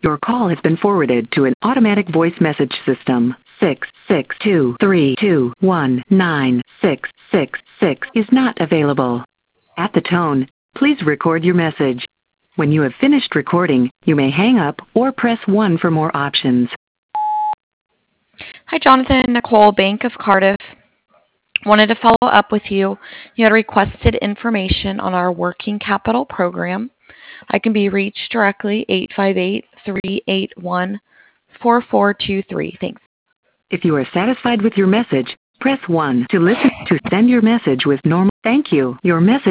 Your call has been forwarded to an automatic voice message system. 66232196666 is not available. At the tone, please record your message. When you have finished recording, you may hang up or press 1 for more options. Hi, Jonathan. Nicole, Bank of Cardiff. Wanted to follow up with you. You had requested information on our working capital program. I can be reached directly, 858-381-4423. Thanks. If you are satisfied with your message, press 1 to listen to send your message with normal. Thank you. Your message